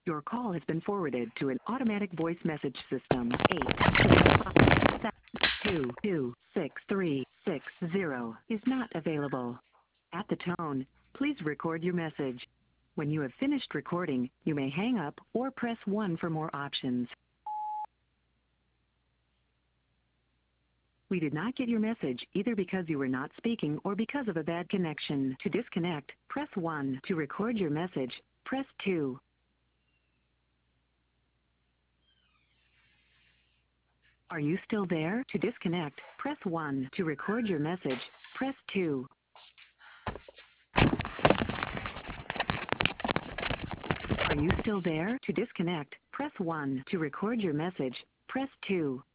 Your call has been forwarded to an automatic voice message system. 8722636 is not available. At the tone, please record your message. When you have finished recording, you may hang up or press 1 for more options. We did not get your message either because you were not speaking or because of a bad connection. To disconnect, press 1. To record your message, press 2. Are you still there? To disconnect, press 1. To record your message, press 2. Are you still there? To disconnect, press 1. To record your message, press 2.